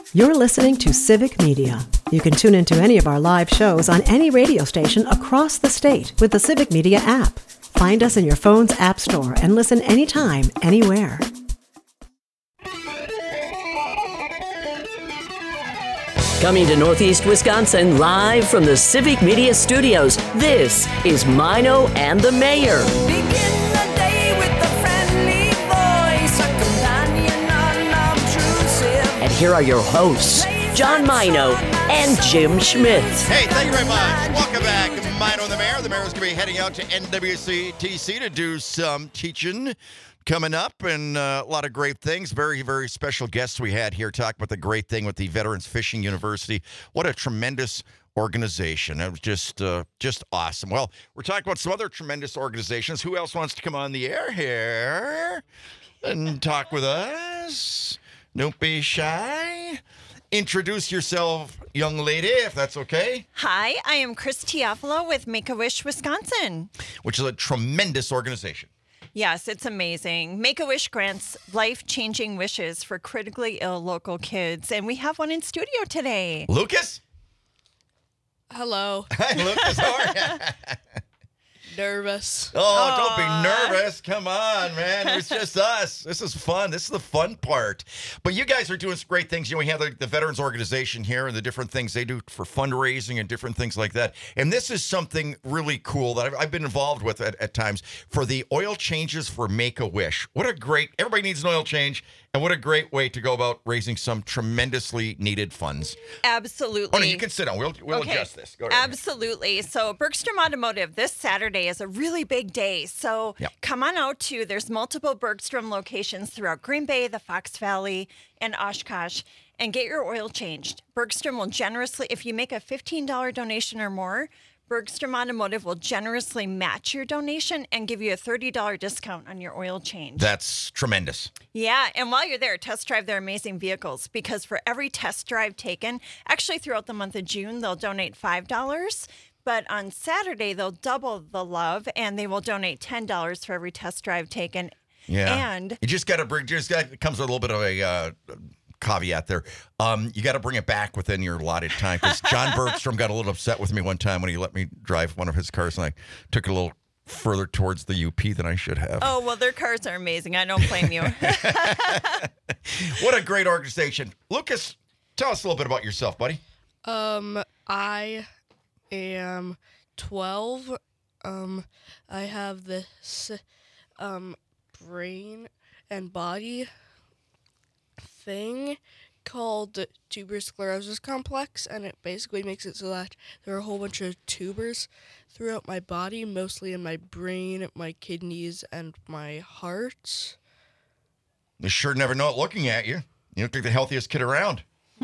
You're listening to Civic Media. You can tune into any of our live shows on any radio station across the state with the Civic Media app. Find us in your phone's app store and listen anytime, anywhere. Coming to Northeast Wisconsin live from the Civic Media Studios, this is Mino and the Mayor. Begin the day with a friendly voice, a companion unobtrusive. And here are your hosts, John Mino and Jim Schmidt. Hey, thank you very much. Welcome back. Mino and the Mayor. The Mayor is going to be heading out to NWCTC to do some teaching coming up, and a lot of great things. Very, very special guests we had here talk about the great thing with the Veterans Fishing University. What a tremendous organization. It was just awesome. Well, we're talking about some other tremendous organizations. Who else wants to come on the air here and talk with us? Don't be shy. Introduce yourself, young lady, if that's okay. Hi, I am Chris Teofilo with Make-A-Wish Wisconsin. Which is a tremendous organization. Yes, it's amazing. Make-A-Wish grants life-changing wishes for critically ill local kids, and we have one in studio today. Lucas? Hello. Hi, Lucas. How are you? Nervous. Oh, don't be nervous. Come on, man. It's just us. This is fun. This is the fun part. But you guys are doing some great things. You know, we have the Veterans Organization here and the different things they do for fundraising and different things like that. And this is something really cool that I've been involved with at times for the oil changes for Make-A-Wish. What a great, everybody needs an oil change. And what a great way to go about raising some tremendously needed funds. Absolutely. Oh, no, you can sit down. We'll Okay. adjust this. Go ahead. Absolutely. So Bergstrom Automotive this Saturday is a really big day. So come on out to, there's multiple Bergstrom locations throughout Green Bay, the Fox Valley, and Oshkosh, and get your oil changed. Bergstrom will generously, if you make a $15 donation or more, Bergstrom Automotive will generously match your donation and give you a $30 discount on your oil change. That's tremendous. Yeah, and while you're there, test drive their amazing vehicles, because for every test drive taken, actually throughout the month of June, they'll donate $5. But on Saturday, they'll double the love, and they will donate $10 for every test drive taken. Yeah. And you just got to bring, it comes with a little bit of a caveat there. You got to bring it back within your allotted time, because John Bergstrom got a little upset with me one time when he let me drive one of his cars, and I took it a little further towards the UP than I should have. oh, well, their cars are amazing. I don't blame you. What a great organization. Lucas, tell us a little bit about yourself, buddy. I am 12. I have this brain and body thing called tuberous sclerosis complex, and it basically makes it so that there are a whole bunch of tubers throughout my body, mostly in my brain, my kidneys, and my heart. You sure never know it looking at you. You look like the healthiest kid around.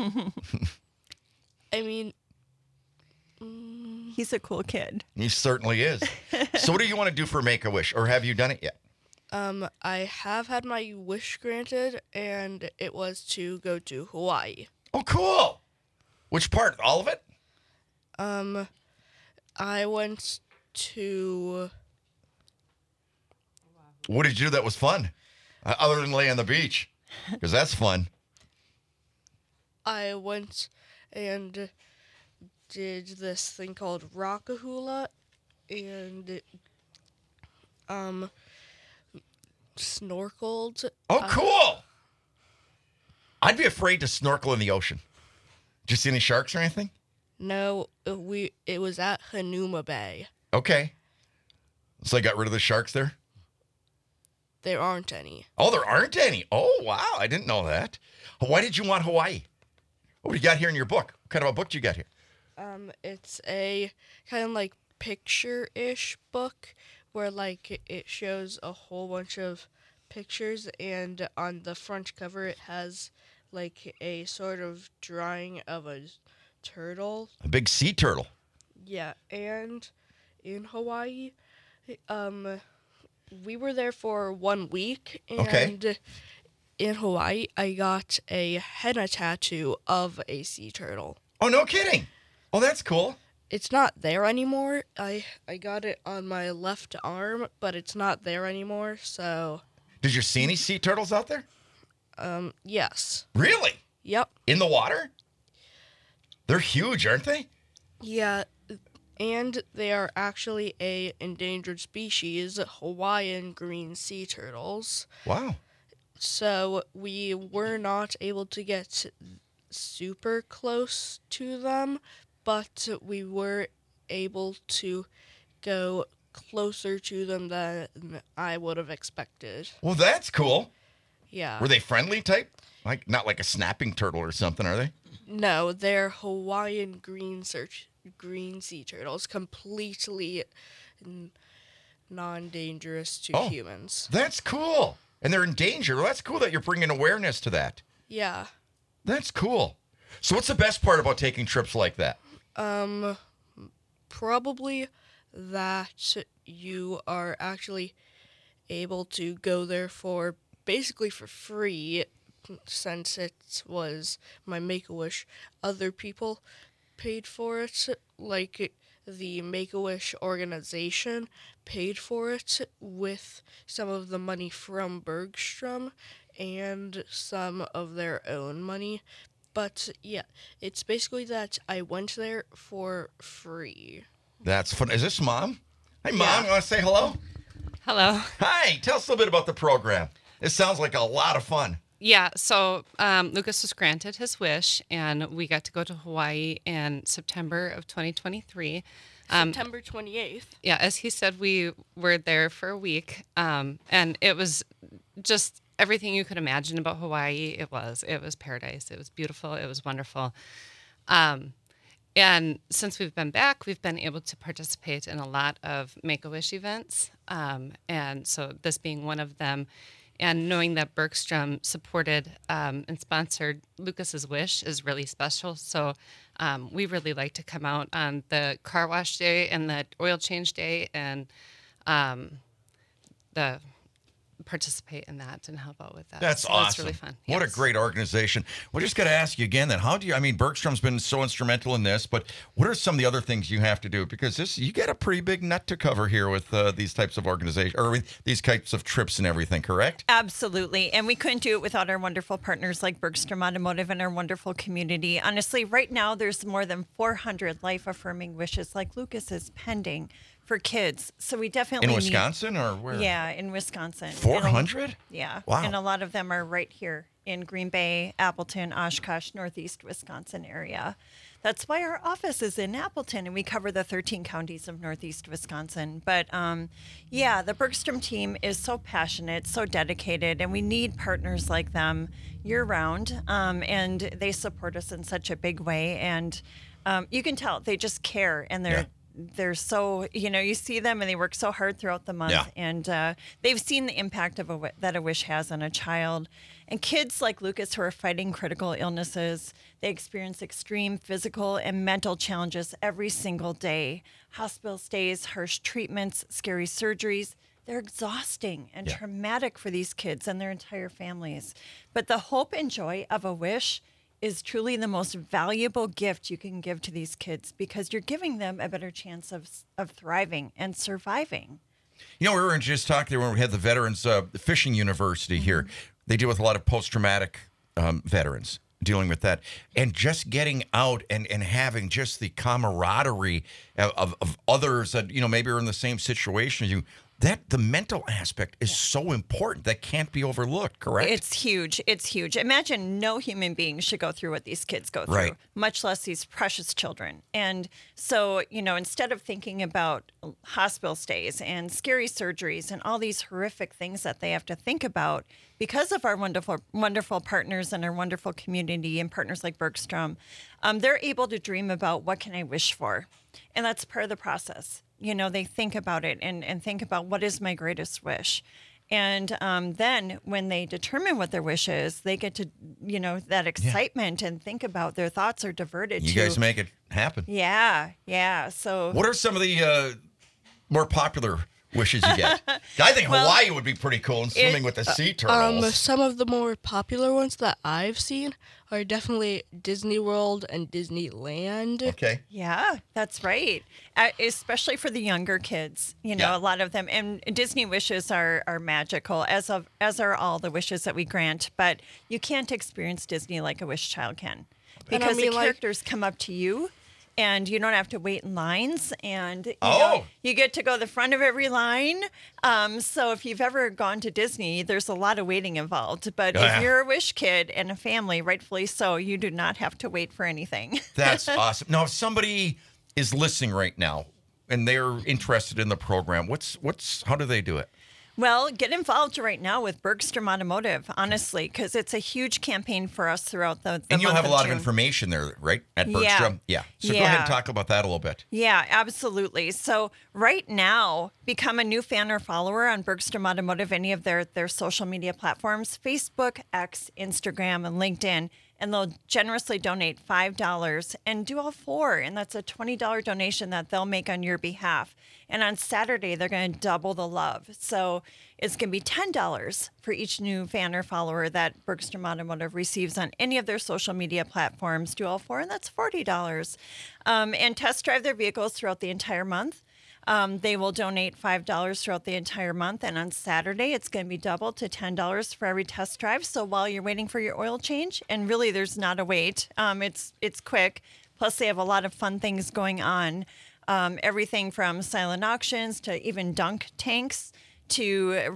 I mean, He's a cool kid. He certainly is. So what do you want to do for Make-A-Wish, or have you done it yet? I have had my wish granted, and it was to go to Hawaii. Oh, cool. Which part? All of it? I went to... What did you do that was fun? Other than lay on the beach, because that's fun. I went and did this thing called Rockahula, and snorkeled. Oh, cool. I'd be afraid to snorkel in the ocean. Did you see any sharks or anything? No, it was at Hanuma Bay. Okay. So they got rid of the sharks there? There aren't any. Oh, there aren't any. Oh, wow. I didn't know that. Why did you want Hawaii? What do you got here in your book? What kind of a book do you got here? It's a kind of like picture-ish book where like it shows a whole bunch of pictures, and on the front cover it has like a sort of drawing of a turtle. A big sea turtle. Yeah, and in Hawaii, we were there for 1 week, and in Hawaii, I got a henna tattoo of a sea turtle. Oh, no kidding. Oh, that's cool. It's not there anymore. I got it on my left arm, but it's not there anymore, so... Did you see any sea turtles out there? Yes. Really? Yep. In the water? They're huge, aren't they? Yeah, and they are actually a endangered species, Hawaiian green sea turtles. Wow. So we were not able to get super close to them, but we were able to go closer to them than I would have expected. Well, that's cool. Yeah. Were they friendly type? Like not like a snapping turtle or something, are they? No, they're Hawaiian green sea turtles, completely non-dangerous to humans. That's cool. And they're in danger. Well, that's cool that you're bringing awareness to that. Yeah. That's cool. So what's the best part about taking trips like that? Probably that you are actually able to go there for basically for free, since it was my Make-A-Wish. Other people paid for it, like the Make-A-Wish organization paid for it with some of the money from Bergstrom and some of their own money. But yeah, it's basically that I went there for free. That's fun. Is this Mom? Hey, Mom, Yeah. you want to say hello? Hello. Hi, tell us a little bit about the program. It sounds like a lot of fun. Yeah, so Lucas was granted his wish, and we got to go to Hawaii in September of 2023. September 28th. Yeah, as he said, we were there for a week, and it was just everything you could imagine about Hawaii. It was paradise. It was beautiful. It was wonderful. And since we've been back, we've been able to participate in a lot of Make-A-Wish events, and so this being one of them. And knowing that Bergstrom supported and sponsored Lucas's wish is really special. So we really like to come out on the car wash day and the oil change day and participate in that and help out with that. That's so awesome. That's really fun. What a Yes. great organization. Well, just got to ask you again then, Bergstrom's been so instrumental in this, but what are some of the other things you have to do? Because you got a pretty big nut to cover here with these types of organizations, or these types of trips and everything, correct? Absolutely. And we couldn't do it without our wonderful partners like Bergstrom Automotive and our wonderful community. Honestly, right now there's more than 400 life-affirming wishes like Lucas's pending for kids. So we definitely In need- Wisconsin or where? Yeah, in Wisconsin. 400? Yeah. Wow. And a lot of them are right here in Green Bay, Appleton, Oshkosh, Northeast Wisconsin area. That's why our office is in Appleton, and we cover the 13 counties of Northeast Wisconsin. But yeah, the Bergstrom team is so passionate, so dedicated, and we need partners like them year round. And they support us in such a big way. And you can tell they just care, and they're so, you see them and they work so hard throughout the month. Yeah. And they've seen the impact of that a wish has on a child. And kids like Lucas who are fighting critical illnesses, they experience extreme physical and mental challenges every single day. Hospital stays, harsh treatments, scary surgeries. They're exhausting and traumatic for these kids and their entire families. But the hope and joy of a wish is truly the most valuable gift you can give to these kids, because you're giving them a better chance of thriving and surviving. We were just talking there when we had the Veterans Fishing University here. They deal with a lot of post-traumatic veterans dealing with that. And just getting out and having just the camaraderie of others that, maybe are in the same situation as you. The mental aspect is so important. That can't be overlooked, correct? It's huge. It's huge. Imagine no human being should go through what these kids go through, Right. much less these precious children. And so, instead of thinking about hospital stays and scary surgeries and all these horrific things that they have to think about, because of our wonderful, wonderful partners and our wonderful community and partners like Bergstrom, they're able to dream about what can I wish for? And that's part of the process. They think about it and think about what is my greatest wish. And then when they determine what their wish is, they get to, that excitement and think about their thoughts are diverted You to. guys make it happen. Yeah. So What are some of the more popular wishes you get? I think Hawaii would be pretty cool and swimming with the sea turtles. Some of the more popular ones that I've seen are definitely Disney World and Disneyland. Okay. Yeah, that's right. Especially for the younger kids, Yeah. a lot of them. And Disney wishes are magical, as are all the wishes that we grant. But you can't experience Disney like a wish child can, And I because mean, the like- characters come up to you. And you don't have to wait in lines, and Oh. you get to go the front of every line. So if you've ever gone to Disney, there's a lot of waiting involved. But Yeah. if you're a wish kid and a family, rightfully so, you do not have to wait for anything. That's awesome. Now, if somebody is listening right now and they're interested in the program, how do they do it? Well, get involved right now with Bergstrom Automotive, honestly, because it's a huge campaign for us throughout the And you'll month have a lot of June. information there, right? At Bergstrom? Yeah. So go ahead and talk about that a little bit. Yeah, absolutely. So right now, become a new fan or follower on Bergstrom Automotive, any of their social media platforms, Facebook, X, Instagram, and LinkedIn. And they'll generously donate $5 and do all four. And that's a $20 donation that they'll make on your behalf. And on Saturday, they're going to double the love. So it's going to be $10 for each new fan or follower that Bergstrom Automotive receives on any of their social media platforms. Do all four, and that's $40. And test drive their vehicles throughout the entire month. They will donate $5 throughout the entire month. And on Saturday, it's going to be doubled to $10 for every test drive. So while you're waiting for your oil change, and really there's not a wait, it's quick. Plus, they have a lot of fun things going on. Everything from silent auctions to even dunk tanks to,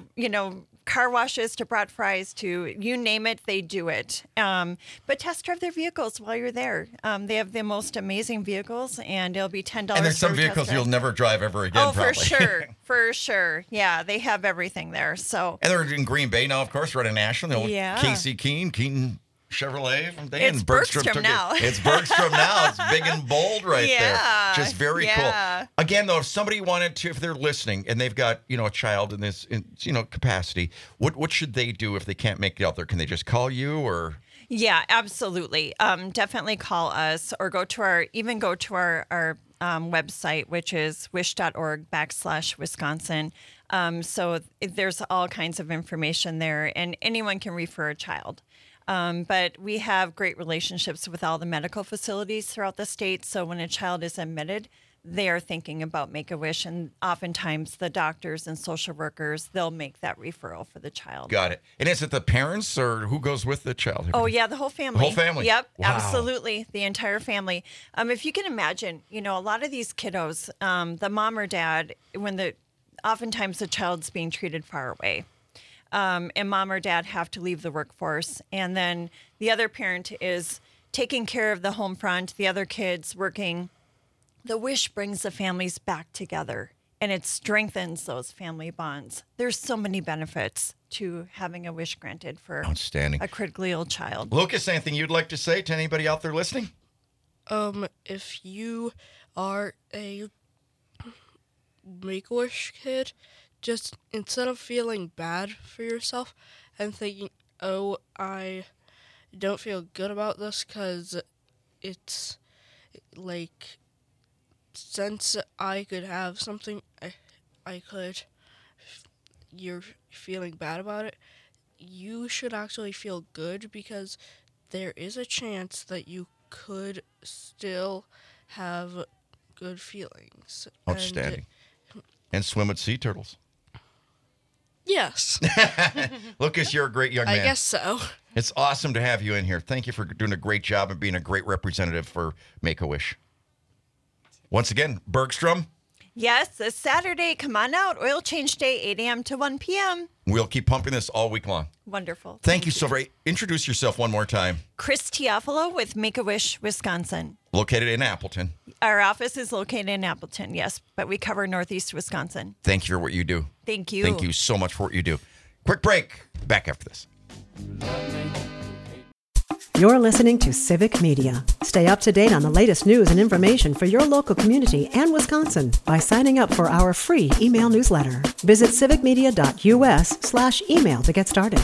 car washes to brat fries to you name it, they do it. But test drive their vehicles while you're there. They have the most amazing vehicles, and it'll be $10. And there's some for a test vehicles drive. you'll never drive ever again, Oh, probably. for sure. Yeah, they have everything there. So And they're in Green Bay now, of course, right in Nashville. Yeah. Casey Keaton Chevrolet from there. It's Bergstrom now. It's Bergstrom now. It's big and bold right there. Yeah, Just very yeah. cool. Again, though, if somebody wanted to, if they're listening and they've got, a child in this, capacity, what should they do if they can't make it out there? Can they just call you or? yeah, absolutely. Definitely call us or go to our website, which is wish.org/Wisconsin. So there's all kinds of information there, and anyone can refer a child. But we have great relationships with all the medical facilities throughout the state. So when a child is admitted, they are thinking about Make-A-Wish, and oftentimes the doctors and social workers, they'll make that referral for the child. Got it. And is it the parents or who goes with the child? Oh, yeah, the whole family. The whole family? Yep, Wow. absolutely. The entire family. If you can imagine, a lot of these kiddos, the mom or dad, oftentimes the child's being treated far away. And mom or dad have to leave the workforce. And then the other parent is taking care of the home front, the other kids working. The wish brings the families back together, and it strengthens those family bonds. There's so many benefits to having a wish granted for Outstanding. a critically ill child. Lucas, anything you'd like to say to anybody out there listening? If you are a Make-A-Wish kid, just instead of feeling bad for yourself and thinking, oh, I don't feel good about this because it's like, since I could have something, you're feeling bad about it, you should actually feel good because there is a chance that you could still have good feelings. Outstanding. And swim with sea turtles. Yes, Lucas, you're a great young man. I guess so. It's awesome to have you in here. Thank you for doing a great job and being a great representative for Make-A-Wish. Once again, Bergstrom. Yes, this Saturday, come on out. Oil change day, 8 a.m. to 1 p.m. We'll keep pumping this all week long. Wonderful. Thank you so very. Introduce yourself one more time. Chris Teofilo with Make-A-Wish, Wisconsin. Located in Appleton. Our office is located in Appleton, yes, but we cover Northeast Wisconsin. Thank you for what you do. Thank you. Thank you so much for what you do. Quick break. Back after this. You're listening to Civic Media. Stay up to date on the latest news and information for your local community and Wisconsin by signing up for our free email newsletter. Visit civicmedia.us/email to get started.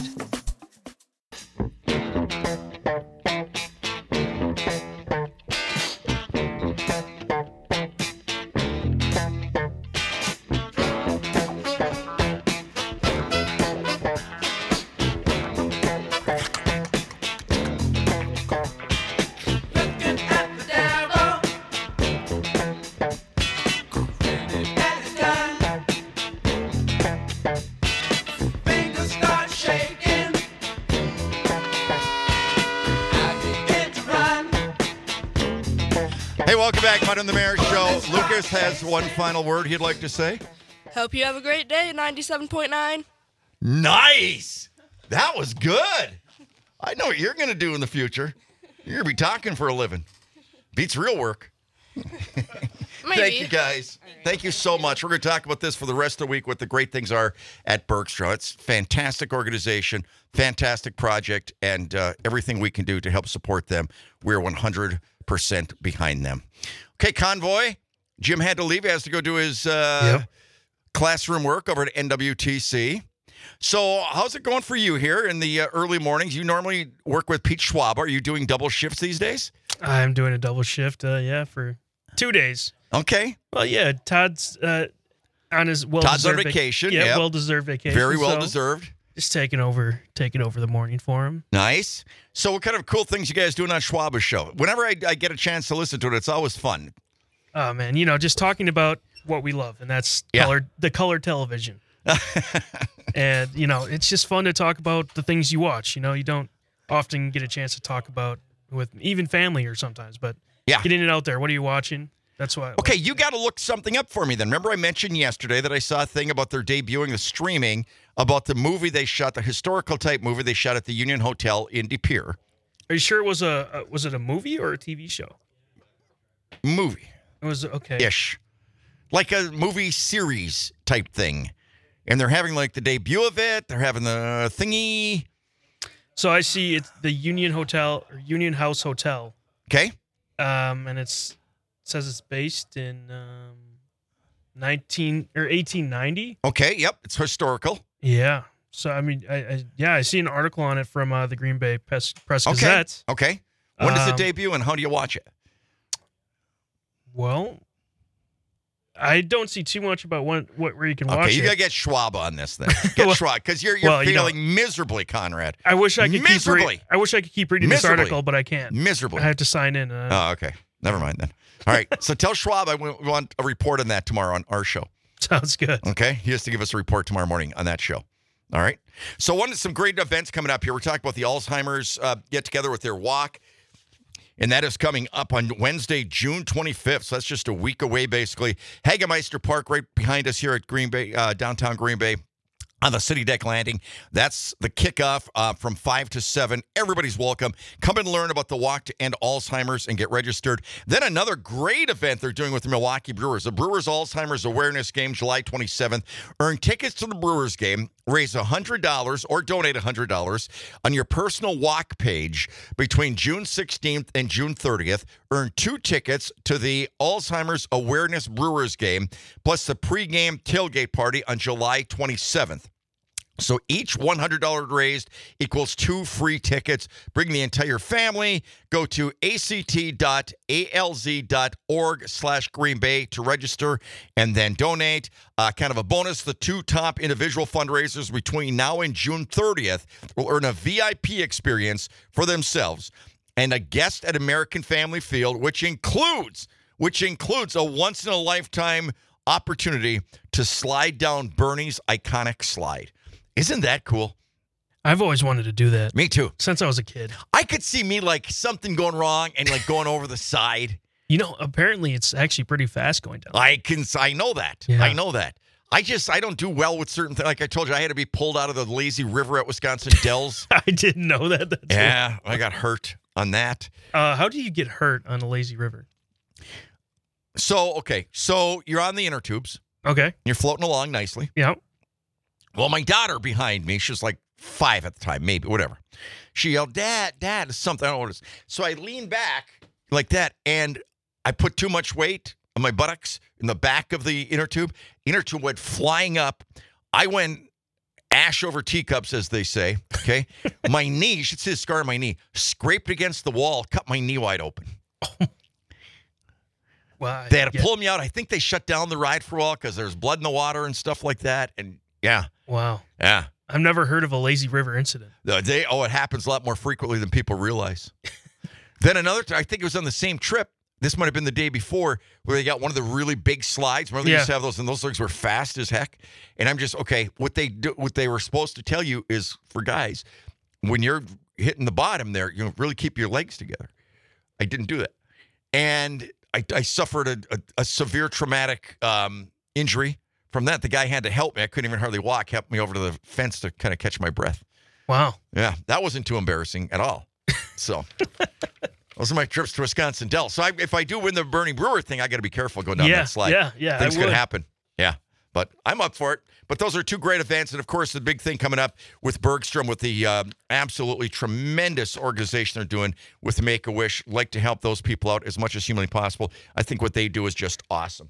Hey, welcome back, Mud on the Mayor Show. Lucas has one final word he'd like to say. Hope you have a great day, 97.9. Nice! That was good. I know what you're going to do in the future. You're going to be talking for a living. Beats real work. Thank you, guys. Thank you so much. We're going to talk about this for the rest of the week, what the great things are at Bergstrom. It's a fantastic organization, fantastic project, and everything we can do to help support them, we're 100% behind them. Okay, Convoy. Jim had to leave. He has to go do his classroom work over at NWTC. So how's it going for you here in the early mornings? You normally work with Pete Schwab. Are you doing double shifts these days? I'm doing a double shift, for 2 days. Okay. Well, yeah, Todd's on his Todd's on vacation. Yeah, well-deserved vacation. Very well-deserved. Just taking over the morning for him. Nice. So what kind of cool things you guys doing on Schwaba's show? Whenever I get a chance to listen to it, it's always fun. Oh, man, just talking about what we love, and that's the color television. And, it's just fun to talk about the things you watch. You don't often get a chance to talk about with even family or sometimes, but getting it out there. What are you watching? That's why. Okay, you got to look something up for me then. Remember I mentioned yesterday that I saw a thing about their debuting the streaming about the movie they shot, the historical type movie they shot at the Union Hotel in De Pere. Are you sure it was was it a movie or a TV show? Movie. It was okay. Ish. Like a movie series type thing. And they're having like the debut of it. They're having the thingy. So I see it's the Union Hotel or Union House Hotel. Okay. And it says it's based in 1890. Okay. Yep. It's historical. Yeah. So I mean, I see an article on it from the Green Bay Press Gazette. Okay. When does it debut and how do you watch it? Well, I don't see too much about where you can watch it. Okay, you got to get Schwab on this then. Get Schwab, because you're feeling miserably, Conrad. I wish I could I wish I could keep reading this article, but I can't. Miserably. I have to sign in. Okay. Never mind then. All right, so tell Schwab we want a report on that tomorrow on our show. Sounds good. Okay, he has to give us a report tomorrow morning on that show. All right. So some great events coming up here. We're talking about the Alzheimer's get-together with their walk. And that is coming up on Wednesday, June 25th. So that's just a week away, basically. Hagemeister Park right behind us here at Green Bay, downtown Green Bay. On the City Deck Landing. That's the kickoff from 5 to 7. Everybody's welcome. Come and learn about the Walk to End Alzheimer's and get registered. Then another great event they're doing with the Milwaukee Brewers. The Brewers Alzheimer's Awareness Game, July 27th. Earn tickets to the Brewers game. Raise $100 or donate $100 on your personal walk page between June 16th and June 30th. Earn 2 tickets to the Alzheimer's Awareness Brewers game, plus the pregame tailgate party on July 27th. So each $100 raised equals 2 free tickets. Bring the entire family. Go to act.alz.org/Green Bay to register and then donate. Kind of a bonus, the 2 top individual fundraisers between now and June 30th will earn a VIP experience for themselves and a guest at American Family Field, which includes a once-in-a-lifetime opportunity to slide down Bernie's iconic slide. Isn't that cool? I've always wanted to do that. Me too. Since I was a kid. I could see me like something going wrong and like going over the side. Apparently it's actually pretty fast going down. I know that. Yeah. I know that. I don't do well with certain things. Like I told you, I had to be pulled out of the lazy river at Wisconsin Dells. I didn't know that. Yeah, I got hurt on that. How do you get hurt on a lazy river? So you're on the inner tubes. Okay. You're floating along nicely. Yeah. Well, my daughter behind me, she was like 5 at the time, maybe, whatever. She yelled, Dad, something. I don't know what it is. So I leaned back like that, and I put too much weight on my buttocks in the back of the inner tube. Inner tube went flying up. I went ash over teacups, as they say, okay? My knee, you should see the scar on my knee, scraped against the wall, cut my knee wide open. Wow. They had to pull me out. I think they shut down the ride for a while because there was blood in the water and stuff like that, and yeah. Wow. Yeah. I've never heard of a lazy river incident. It happens a lot more frequently than people realize. Then another time, I think it was on the same trip. This might have been the day before where they got one of the really big slides. Remember they used to have those, and those things were fast as heck. And I'm just, okay, what they were supposed to tell you is for guys, when you're hitting the bottom there, really keep your legs together. I didn't do that. And I suffered a severe traumatic injury from that. The guy had to help me. I couldn't even hardly walk. Helped me over to the fence to kind of catch my breath. Wow. Yeah, that wasn't too embarrassing at all. So those are my trips to Wisconsin Dells. So if I do win the Bernie Brewer thing, I got to be careful going down that slide. Yeah. Things could happen. Yeah. But I'm up for it. But those are two great events. And, of course, the big thing coming up with Bergstrom, with the absolutely tremendous organization they're doing with Make-A-Wish. Like to help those people out as much as humanly possible. I think what they do is just awesome.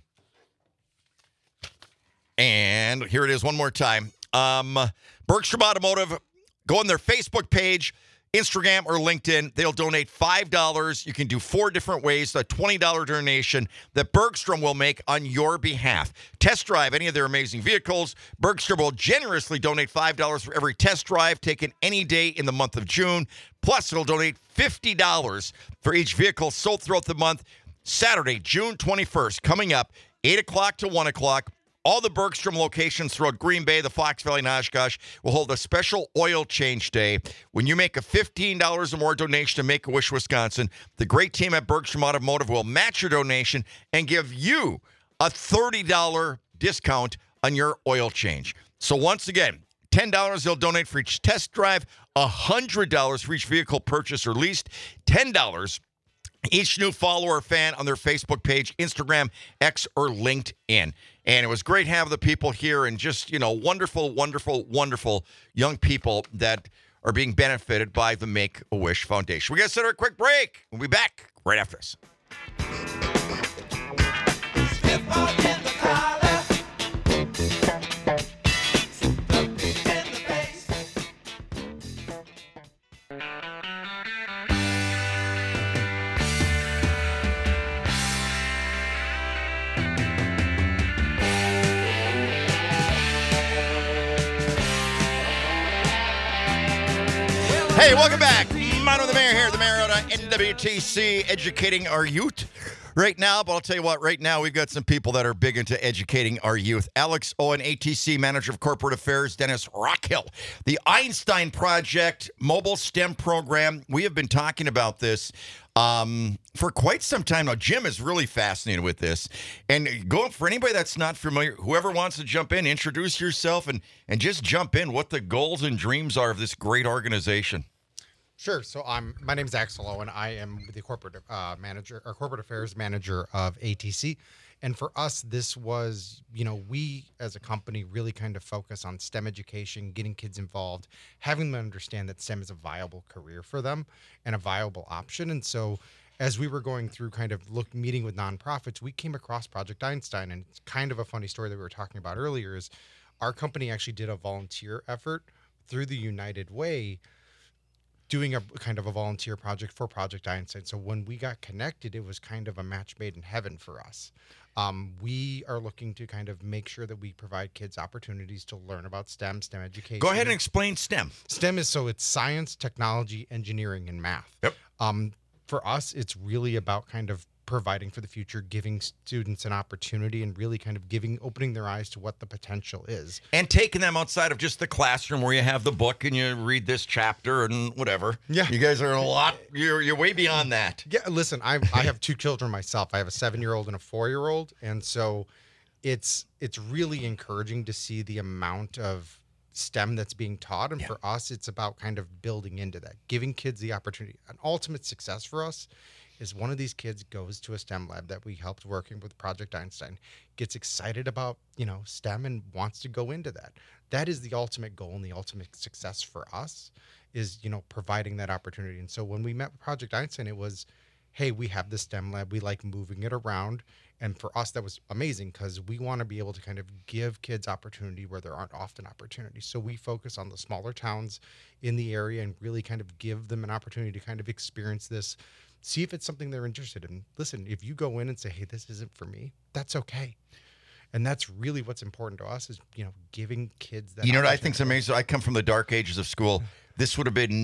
And here it is one more time. Bergstrom Automotive, go on their Facebook page, Instagram or LinkedIn. They'll donate $5. You can do 4 different ways, a $20 donation that Bergstrom will make on your behalf. Test drive any of their amazing vehicles. Bergstrom will generously donate $5 for every test drive taken any day in the month of June. Plus, it'll donate $50 for each vehicle sold throughout the month. Saturday, June 21st, coming up, 8 o'clock to 1 o'clock. All the Bergstrom locations throughout Green Bay, the Fox Valley, and Oshkosh will hold a special oil change day. When you make a $15 or more donation to Make-A-Wish Wisconsin, the great team at Bergstrom Automotive will match your donation and give you a $30 discount on your oil change. So once again, $10 they'll donate for each test drive, $100 for each vehicle purchase or leased, $10 each new follower or fan on their Facebook page, Instagram, X, or LinkedIn. And it was great having the people here and just, wonderful, wonderful, wonderful young people that are being benefited by the Make-A-Wish Foundation. We got to set a quick break. We'll be back right after this. Hey, welcome back. Mano the Mayor here, the Mariota NWTC, educating our youth right now. But I'll tell you what, right now we've got some people that are big into educating our youth. Alex Owen, ATC Manager of Corporate Affairs, Dennis Rockhill. The Einstein Project Mobile STEM Program. We have been talking about this for quite some time now. Jim is really fascinated with this. And go for anybody that's not familiar, whoever wants to jump in, introduce yourself and just jump in what the goals and dreams are of this great organization. Sure. So my name is Axel Owen. I am the corporate manager or corporate affairs manager of ATC. And for us, this was, we as a company really kind of focus on STEM education, getting kids involved, having them understand that STEM is a viable career for them and a viable option. And so as we were going through kind of meeting with nonprofits, we came across Project Einstein. And it's kind of a funny story that we were talking about earlier is our company actually did a volunteer effort through the United Way, doing a kind of a volunteer project for Project Einstein. So when we got connected, it was kind of a match made in heaven for us. We are looking to kind of make sure that we provide kids opportunities to learn about STEM education. Go ahead and explain STEM. STEM is it's science, technology, engineering, and math. Yep. For us, it's really about kind of providing for the future, giving students an opportunity and really kind of opening their eyes to what the potential is. And taking them outside of just the classroom where you have the book and you read this chapter and whatever. Yeah. You guys are you're way beyond that. Yeah, listen, I have 2 children myself. I have a 7-year-old and a 4-year-old. And so it's really encouraging to see the amount of STEM that's being taught. And for us, it's about kind of building into that, giving kids the opportunity. An ultimate success for us is one of these kids goes to a STEM lab that we helped working with Project Einstein, gets excited about, STEM and wants to go into that. That is the ultimate goal and the ultimate success for us is, providing that opportunity. And so when we met with Project Einstein, it was, hey, we have the STEM lab. We like moving it around. And for us, that was amazing because we want to be able to kind of give kids opportunity where there aren't often opportunities. So we focus on the smaller towns in the area and really kind of give them an opportunity to kind of experience this, see if it's something they're interested in. Listen, if you go in and say, hey, this isn't for me, that's okay. And that's really what's important to us is, giving kids that. You know what I think's amazing? I come from the dark ages of school. This would have been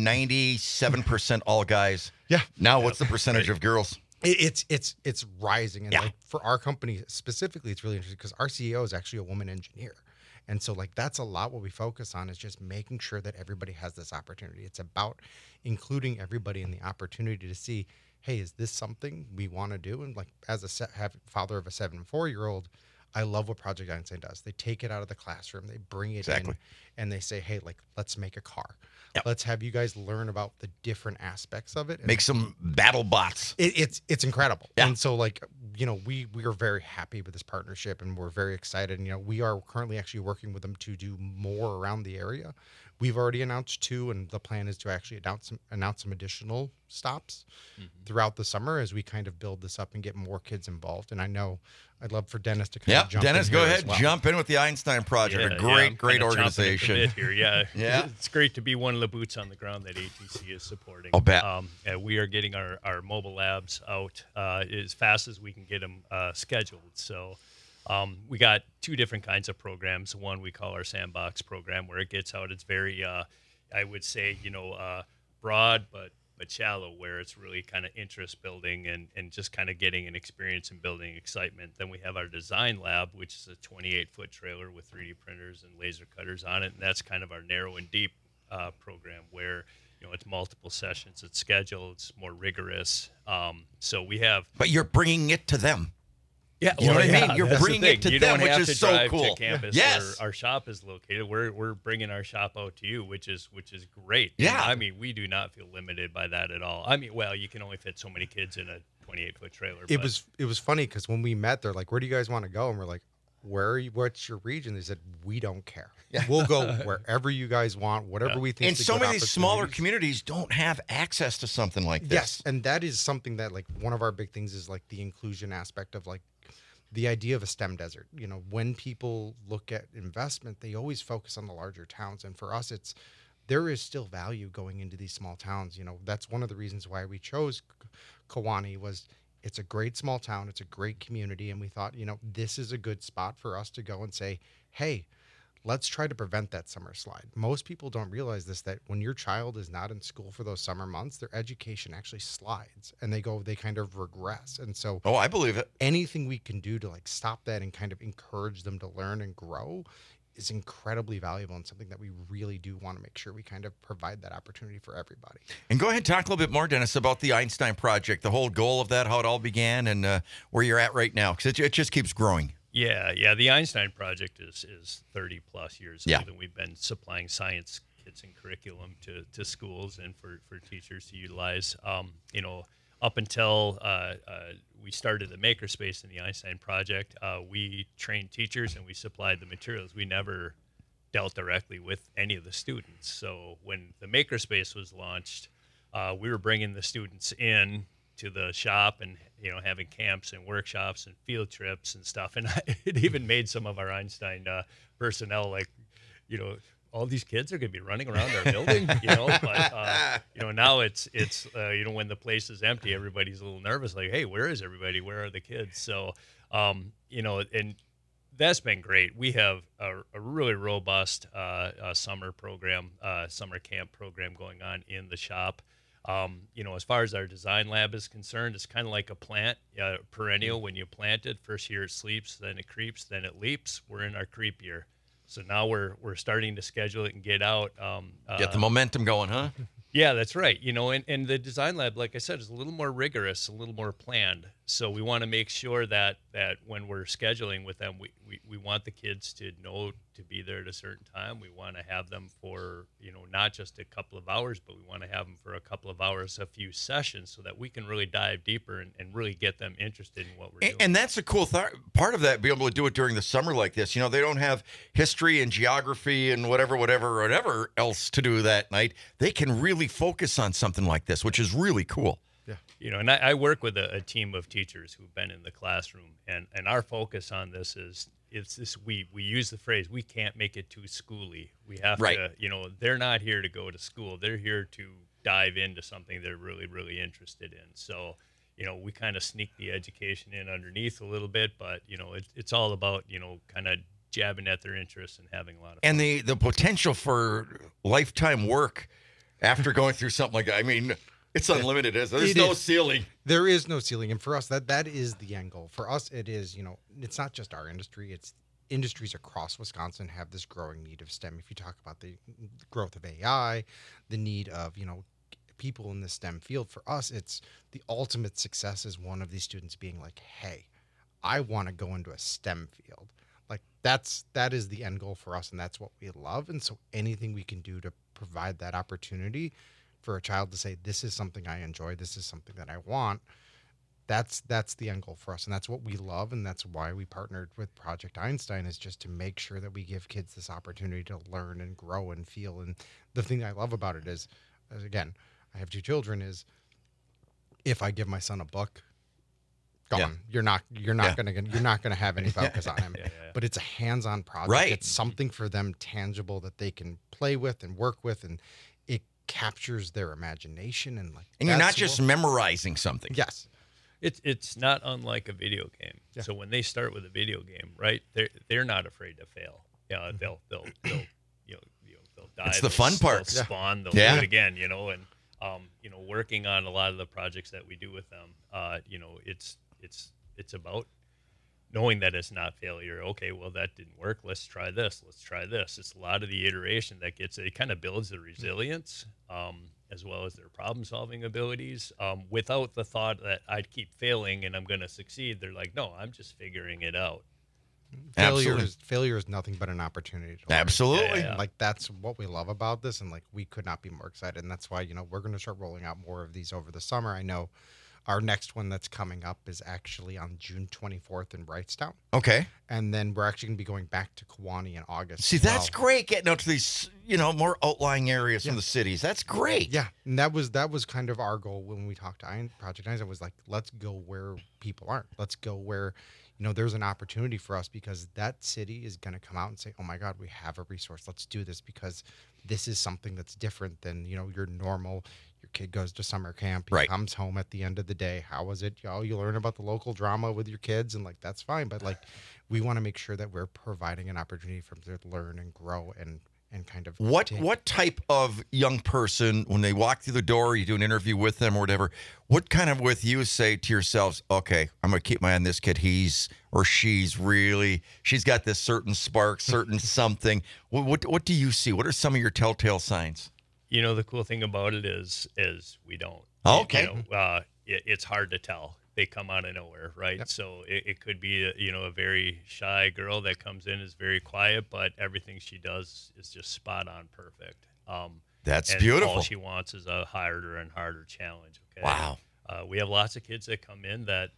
97% all guys. Yeah. Now what's the percentage of girls? It's rising. And like for our company specifically, it's really interesting because our CEO is actually a woman engineer. And so that's a lot what we focus on is just making sure that everybody has this opportunity. It's about including everybody in the opportunity to see, hey, is this something we want to do? And like as a father of a 7 and 4-year-old, I love what Project Einstein does. They take it out of the classroom, they bring it in, and they say, hey, like, let's make a car. Yep. Let's have you guys learn about the different aspects of it. And make some battle bots. It's incredible. Yeah. And so, like, you know, we are very happy with this partnership, and we're very excited. And, you know, we are currently actually working with them to do more around the area. We've already announced 2, and the plan is to actually announce some additional stops throughout the summer as we kind of build this up and get more kids involved. And I know I'd love for Dennis to kind of jump Dennis, in go here ahead, jump in with the Einstein Project. A great organization. Here. Yeah, it's great to be one of the boots on the ground that ATC is supporting. I'll bet. We are getting our mobile labs out as fast as we can get them scheduled. So. We got 2 different kinds of programs. One we call our sandbox program, where it gets out. It's very, I would say, broad but shallow, where it's really kind of interest building and just kind of getting an experience and building excitement. Then we have our design lab, which is a 28-foot trailer with 3D printers and laser cutters on it, and that's kind of our narrow and deep program, where it's multiple sessions, it's scheduled, it's more rigorous. So we have. But you're bringing it to them. Yeah, you know what I mean? You're bringing it to them, which is so cool. To campus where our shop is located. We're bringing our shop out to you, which is great. Yeah, I mean, we do not feel limited by that at all. I mean, well, you can only fit so many kids in a 28-foot trailer. It was funny because when we met, they're like, "Where do you guys want to go?" And we're like, "Where are you? What's your region?" They said, "We don't care. Yeah. We'll go wherever you guys want, whatever we think." And so many smaller communities don't have access to something like this. Yes, and that is something that, like, one of our big things is like the inclusion aspect of, like, the idea of a STEM desert. When people look at investment, they always focus on the larger towns. And for us, there is still value going into these small towns. That's one of the reasons why we chose Kewaunee. It's a great small town. It's a great community. And we thought, this is a good spot for us to go and say, hey, let's try to prevent that summer slide. Most people don't realize this, that when your child is not in school for those summer months, their education actually slides and they kind of regress. And so, I believe it. Anything we can do to, like, stop that and kind of encourage them to learn and grow is incredibly valuable, and something that we really do want to make sure we kind of provide that opportunity for everybody. And go ahead and talk a little bit more, Dennis, about the Einstein Project, the whole goal of that, how it all began, and where you're at right now, because it just keeps growing. Yeah. The Einstein Project is 30 plus years old, and we've been supplying science kits and curriculum to schools and for teachers to utilize. Up until we started the makerspace in the Einstein Project, we trained teachers and we supplied the materials. We never dealt directly with any of the students. So when the makerspace was launched, we were bringing the students in to the shop and having camps and workshops and field trips and stuff, and it even made some of our Einstein personnel like, all these kids are going to be running around our building, but now it's when the place is empty, everybody's a little nervous, like, hey, where is everybody? Where are the kids? So and that's been great. We have a really robust summer camp program going on in the shop. As far as our design lab is concerned, it's kind of like a plant, perennial. When you plant it, first year it sleeps, then it creeps, then it leaps. We're in our creep year. So now we're starting to schedule it and get out. Get the momentum going, huh? Yeah, that's right. And the design lab, like I said, is a little more rigorous, a little more planned. So we want to make sure that when we're scheduling with them, we want the kids to know to be there at a certain time. We want to have them for, not just a couple of hours, but we want to have them for a couple of hours, a few sessions, so that we can really dive deeper and really get them interested in what we're doing. And that's a cool part of that, be able to do it during the summer like this. They don't have history and geography and whatever else to do that night. They can really focus on something like this, which is really cool. Yeah. And I work with a team of teachers who've been in the classroom, and our focus on this is we use the phrase, we can't make it too schooly. We have to, they're not here to go to school. They're here to dive into something they're really, really interested in. So, we kind of sneak the education in underneath a little bit, but, it's all about, kind of jabbing at their interests and having a lot of fun. And the potential for lifetime work after going through something like that. I mean, it's unlimited, isn't it? There's no ceiling. There is no ceiling. And for us, that is the end goal. For us, it is, it's not just our industry. It's industries across Wisconsin have this growing need of STEM. If you talk about the growth of AI, the need of, people in the STEM field. For us, it's the ultimate success is one of these students being like, hey, I want to go into a STEM field. Like that is the end goal for us, and that's what we love. And so anything we can do to provide that opportunity for a child to say, this is something I enjoy, this is something that I want, that's the end goal for us. And that's what we love, and that's why we partnered with Project Einstein, is just to make sure that we give kids this opportunity to learn and grow and feel. And the thing I love about it is, again, I have 2 children, is if I give my son a book, gone. You're not gonna have any focus on him. But it's a hands-on project. Right. It's something for them tangible that they can play with and work with, and it captures their imagination and you're not just memorizing something. Yes. It's not unlike a video game. Yeah. So when they start with a video game, right, they're not afraid to fail. Yeah, they'll they'll die. It's the fun part. They'll spawn. They'll do it again. And working on a lot of the projects that we do with them, it's about knowing that it's not failure. Okay, well, that didn't work. Let's try this. Let's try this. It's a lot of the iteration that it kind of builds the resilience, as well as their problem-solving abilities, without the thought that I'd keep failing and I'm going to succeed. They're like, no, I'm just figuring it out. Failure is nothing but an opportunity to learn. Absolutely. Yeah. Like, that's what we love about this, and we could not be more excited. And that's why, we're going to start rolling out more of these over the summer. I know our next one that's coming up is actually on June 24th in Wrightstown. Okay. And then we're actually going to be going back to Kewanee in August. See, that's great, getting out to these, more outlying areas from the cities. That's great. Yeah. And that was kind of our goal when we talked to Project Einstein, was like, let's go where people aren't. Let's go where, there's an opportunity for us, because that city is going to come out and say, oh my God, we have a resource. Let's do this, because this is something that's different than, your normal. Your kid goes to summer camp, he comes home at the end of the day. How was it? You learn about the local drama with your kids, and that's fine. But we want to make sure that we're providing an opportunity for them to learn and grow and kind of what type of young person, when they walk through the door, you do an interview with them or whatever, what kind of with you say to yourselves, okay, I'm going to keep my eye on this kid. He's or she's got this certain spark, certain something. What do you see? What are some of your telltale signs? The cool thing about it is we don't. Okay. It's hard to tell. They come out of nowhere, right? Yep. So it could be a very shy girl that comes in, is very quiet, but everything she does is just spot on perfect. That's and beautiful. All she wants is a harder and harder challenge. Okay. Wow. We have lots of kids that come in that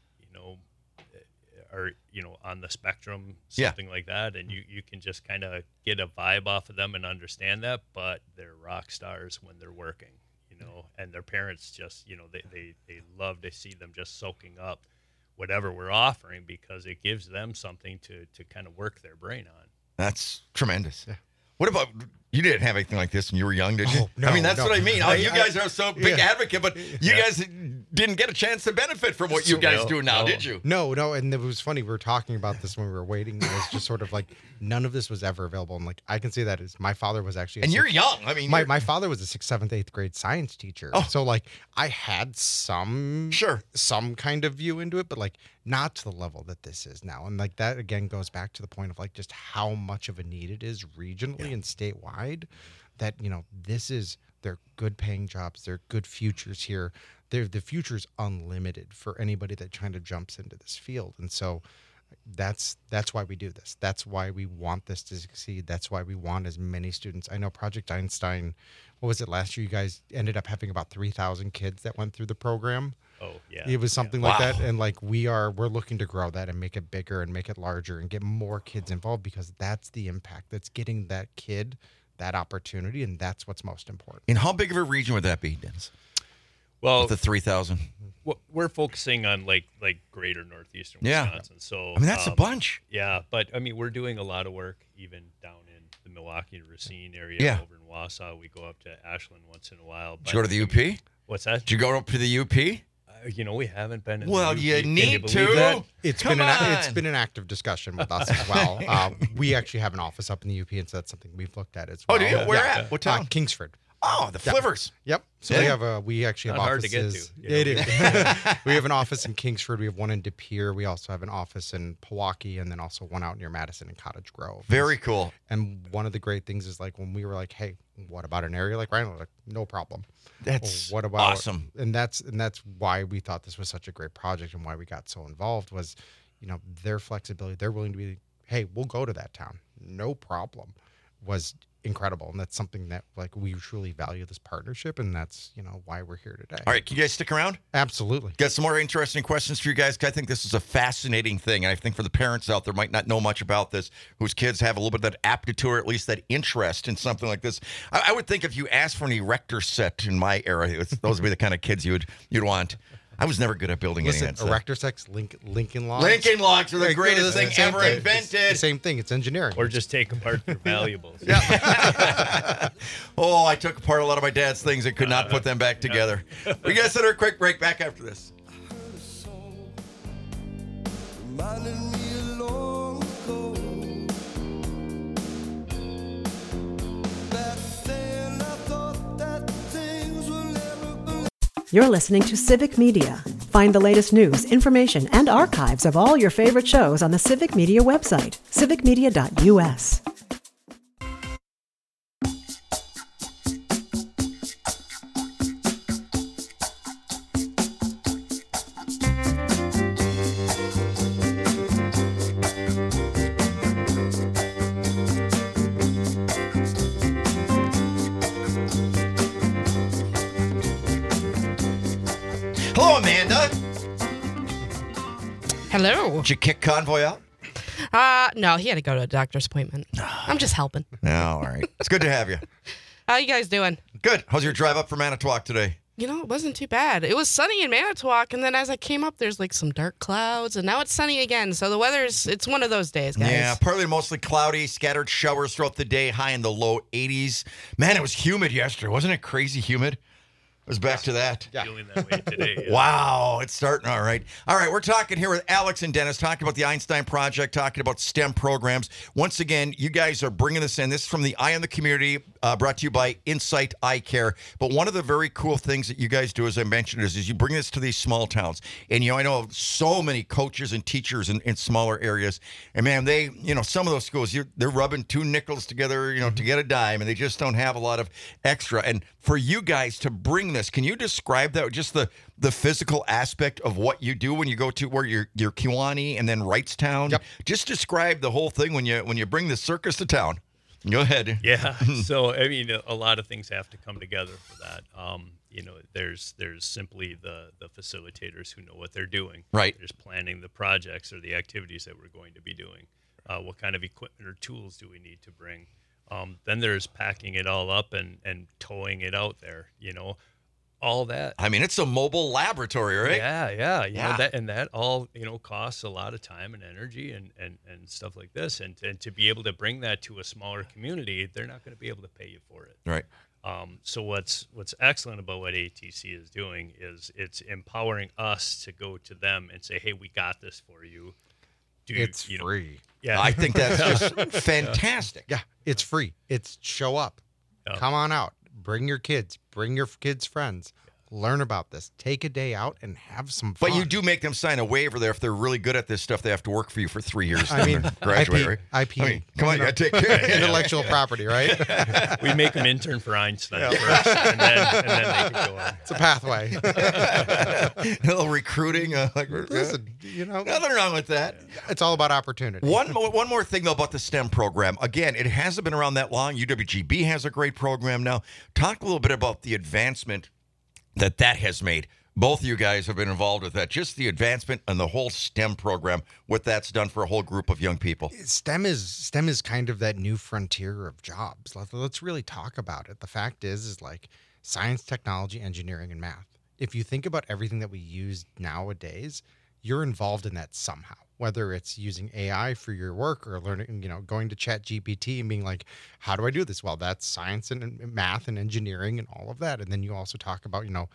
are on the spectrum, something like that, and you can just kind of get a vibe off of them and understand that, but they're rock stars when they're working, and their parents just they love to see them just soaking up whatever we're offering, because it gives them something to kind of work their brain on. That's tremendous. Yeah. What about, you didn't have anything like this when you were young, did you? Oh, no, I mean, that's what I mean. You guys are so big advocate, but you guys didn't get a chance to benefit from what you guys do now, did you? No. And it was funny. We were talking about this when we were waiting. It was just sort of none of this was ever available. And I can say that is my father was actually. And you're young. I mean, my father was a 6th, 7th, 8th grade science teacher. Oh. So I had some kind of view into it, but not to the level that this is now. And that again goes back to the point of just how much of a need it is regionally and statewide, that, they're good paying jobs. They're good futures here. The future's unlimited for anybody that kind of jumps into this field. And so that's why we do this. That's why we want this to succeed. That's why we want as many students. I know Project Einstein, what was it, last year you guys ended up having about 3,000 kids that went through the program. Oh, yeah. It was something like that. And we're looking to grow that and make it bigger and make it larger and get more kids involved, because that's the impact. That's getting that kid that opportunity, and that's what's most important. And how big of a region would that be, Dennis? Well, with the 3,000. We're focusing on greater northeastern Wisconsin. So that's a bunch. Yeah, but we're doing a lot of work even down in the Milwaukee and Racine area. Over in Wausau. We go up to Ashland once in a while. Did you go to the UP? What's that? Did you go up to the UP? We haven't been. Well, the UP. you need to. That? It's been an active discussion with us as well. We actually have an office up in the UP, and so that's something we've looked at as well. Oh, do you? Where at? What town? Kingsford. Oh, the Flivers. Yep. So we actually have Not hard to offices. get to. Yeah, it is. We have an office in Kingsford. We have one in De Pere. We also have an office in Pewaukee, and then also one out near Madison and Cottage Grove. Very cool. And one of the great things is like when we were like, hey, what about an area like Rhino? Like, no problem. That's what about awesome. And that's why we thought this was such a great project and why we got so involved was, their flexibility. They're willing to be, hey, we'll go to that town. No problem. Was incredible, and that's something that like we truly value this partnership, and that's why we're here today. All right, can you guys stick around? Absolutely. Got some more interesting questions for you guys. I think this is a fascinating thing, and I think for the parents out there might not know much about this, whose kids have a little bit of that aptitude or at least that interest in something like this. I would think if you asked for an erector set in my era, those would be the kind of kids you'd want. I was never good at building any of that erector sets, Lincoln Logs. Lincoln Logs are the greatest thing ever invented. It's the same thing. It's engineering. Or just take apart their valuables. Oh, I took apart a lot of my dad's things and could not put them back together. We got to set a quick break. Back after this. You're listening to Civic Media. Find the latest news, information, and archives of all your favorite shows on the Civic Media website, civicmedia.us. Hello, Amanda. Hello. Did you kick Convoy out? No, he had to go to a doctor's appointment. I'm just helping. No, all right. It's good to have you. How you guys doing? Good. How's your drive up from Manitowoc today? It wasn't too bad. It was sunny in Manitowoc, and then as I came up, there's like some dark clouds, and now it's sunny again. So the it's one of those days, guys. Yeah, partly mostly cloudy, scattered showers throughout the day, high in the low 80s. Man, it was humid yesterday. Wasn't it crazy humid? It was back to that. Feeling that way today. Yeah. Wow, it's starting all right. All right, we're talking here with Alex and Dennis, talking about the Einstein Project, talking about STEM programs. Once again, you guys are bringing this in. This is from the Eye on the Community, brought to you by Insight Eye Care. But one of the very cool things that you guys do, as I mentioned, is you bring this to these small towns. And, I know so many coaches and teachers in smaller areas. And, man, they, some of those schools, they're rubbing two nickels together, to get a dime, and they just don't have a lot of extra. And for you guys to bring this, can you describe that, just the physical aspect of what you do when you go to where you're Kewaunee and then Wrightstown? Yep. Just describe the whole thing when you bring the circus to town. Go ahead. Yeah. So, a lot of things have to come together for that. There's simply the facilitators who know what they're doing. Right. There's planning the projects or the activities that we're going to be doing. What kind of equipment or tools do we need to bring? Then there's packing it all up and towing it out there, all that. I mean, it's a mobile laboratory, right? Yeah. That all, costs a lot of time and energy and stuff like this. And to be able to bring that to a smaller community, they're not going to be able to pay you for it. Right. So what's excellent about what ATC is doing is it's empowering us to go to them and say, hey, we got this for you. It's free. Yeah. I think that's just fantastic. Yeah, it's free. It's show up. Come on out. Bring your kids. Bring your kids' friends. Learn about this. Take a day out and have some fun. But you do make them sign a waiver there. If they're really good at this stuff, they have to work for you for 3 years. I mean, graduate, right? IP. I mean, come on, you got to take care of intellectual property, right? We make them intern for Einstein first, and then they can go on. It's a pathway. A little recruiting. Listen, nothing wrong with that. It's all about opportunity. One more thing, though, about the STEM program. Again, it hasn't been around that long. UWGB has a great program now. Talk a little bit about the advancement that has made. Both of you guys have been involved with that. Just the advancement and the whole STEM program, what that's done for a whole group of young people. STEM is kind of that new frontier of jobs. Let's really talk about it. The fact is like science, technology, engineering, and math. If you think about everything that we use nowadays, you're involved in that somehow. Whether it's using AI for your work or learning, going to ChatGPT and being like, how do I do this? Well, that's science and math and engineering and all of that. And then you also talk about,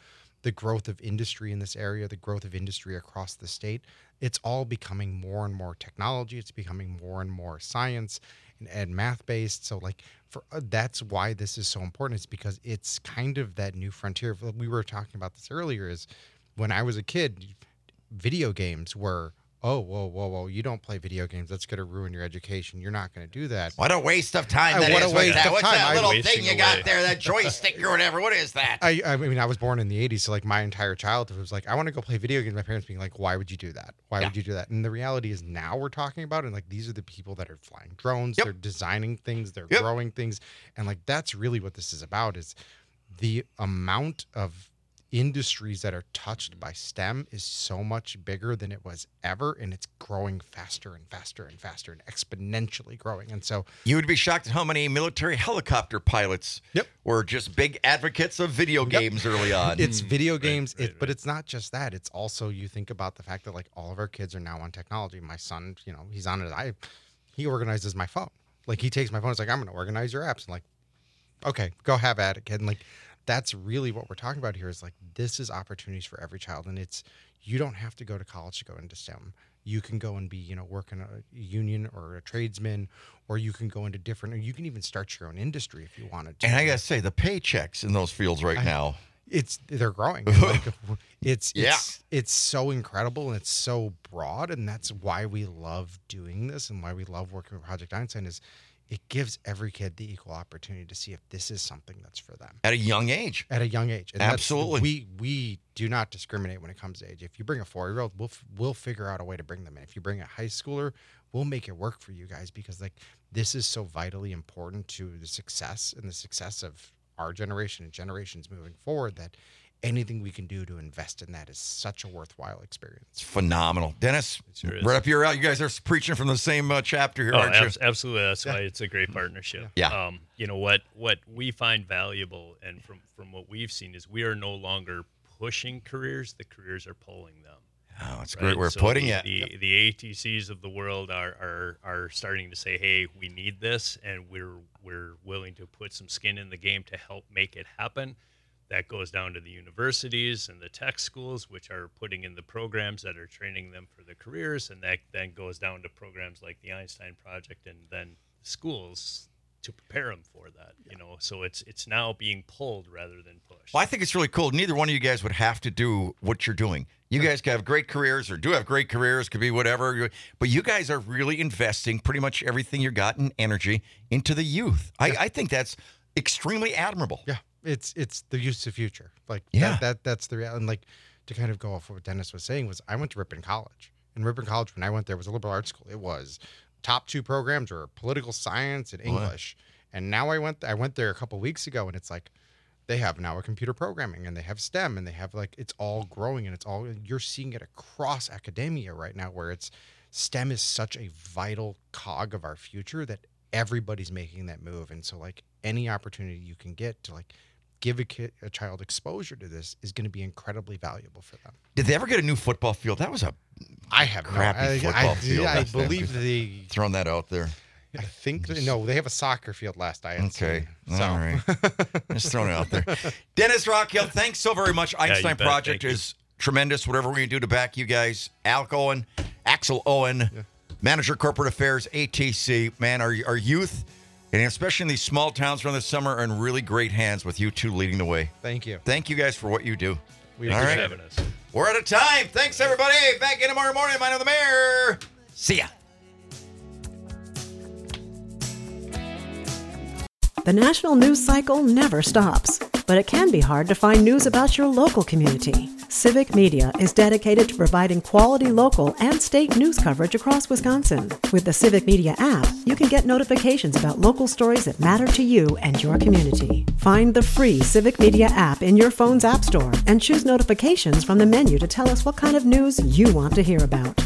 the growth of industry in this area, the growth of industry across the state, it's all becoming more and more technology. It's becoming more and more science and math based. So like that's why this is so important, is because it's kind of that new frontier. We were talking about this earlier, is when I was a kid, video games were, oh, whoa, you don't play video games. That's going to ruin your education. You're not going to do that. What a waste of time that what is. a waste of What's time. that little thing Wasting you away. got there, that joystick or whatever? What is that? I mean, I was born in the 80s, so like my entire childhood was like, I want to go play video games. My parents being like, why would you do that? Why would you do that? And the reality is now we're talking about it, and like these are the people that are flying drones, they're designing things, they're growing things. And like that's really what this is about, is the amount of industries that are touched by STEM is so much bigger than it was ever, and it's growing faster and faster and faster and exponentially growing. And so you would be shocked at how many military helicopter pilots were just big advocates of video games early on. It's video games, but it's not just that. It's also, you think about the fact that like all of our kids are now on technology. My son, he's on it. He organizes my phone. Like he takes my phone. It's like, I'm going to organize your apps. And like, okay, go have at it, kid. And like, that's really what we're talking about here, is like, this is opportunities for every child. And you don't have to go to college to go into STEM. You can go and be, work in a union or a tradesman, or you can go into different, or you can even start your own industry if you wanted to. And I got to say, the paychecks in those fields now, they're growing. Like, it's so incredible, and it's so broad. And that's why we love doing this, and why we love working with Project Einstein, is it gives every kid the equal opportunity to see if this is something that's for them. At a young age. At a young age. And absolutely. We do not discriminate when it comes to age. If you bring a 4-year-old, we'll figure out a way to bring them in. If you bring a high schooler, we'll make it work for you guys, because like this is so vitally important to the success and the success of our generation and generations moving forward, that anything we can do to invest in that is such a worthwhile experience. It's phenomenal. Dennis, sure right up your alley. You guys are preaching from the same chapter here, aren't you? Absolutely. That's why it's a great partnership. Yeah. What we find valuable, and from what we've seen, is we are no longer pushing careers. The careers are pulling them. Oh, that's a great way of putting it. The ATCs of the world are starting to say, hey, we need this, and we're willing to put some skin in the game to help make it happen. That goes down to the universities and the tech schools, which are putting in the programs that are training them for the careers. And that then goes down to programs like the Einstein Project, and then schools to prepare them for that. So it's now being pulled rather than pushed. Well, I think it's really cool. Neither one of you guys would have to do what you're doing. You guys have great careers, or do have great careers, could be whatever. But you guys are really investing pretty much everything you got in energy into the youth. I think that's extremely admirable. Yeah. It's the youth's future. Like that's the reality. And like, to kind of go off what Dennis was saying, was I went to Ripon College. And Ripon College, when I went there, was a liberal arts school. It was top 2 programs were political science and English. And now I went there a couple weeks ago, and it's like they have now a computer programming, and they have STEM, and they have like, it's all growing, and you're seeing it across academia right now, where STEM is such a vital cog of our future that everybody's making that move. And so like any opportunity you can get to like give a child exposure to this is going to be incredibly valuable for them. Did they ever get a new football field? That was I have crappy football field. I believe throwing that out there. I think no, they have a soccer field last I had seen. So. All right. Just throwing it out there. Dennis Rockhill, thanks so very much. Einstein Project is tremendous. Whatever we can do to back you guys. Axel Owen, Manager Corporate Affairs, ATC. Man, our youth, and especially in these small towns around the summer, are in really great hands with you two leading the way. Thank you. Thank you guys for what you do. We appreciate having us. We're out of time. Thanks, everybody. Back in tomorrow morning. Mine on the Mayor. See ya. The national news cycle never stops, but it can be hard to find news about your local community. Civic Media is dedicated to providing quality local and state news coverage across Wisconsin. With the Civic Media app, you can get notifications about local stories that matter to you and your community. Find the free Civic Media app in your phone's app store and choose notifications from the menu to tell us what kind of news you want to hear about.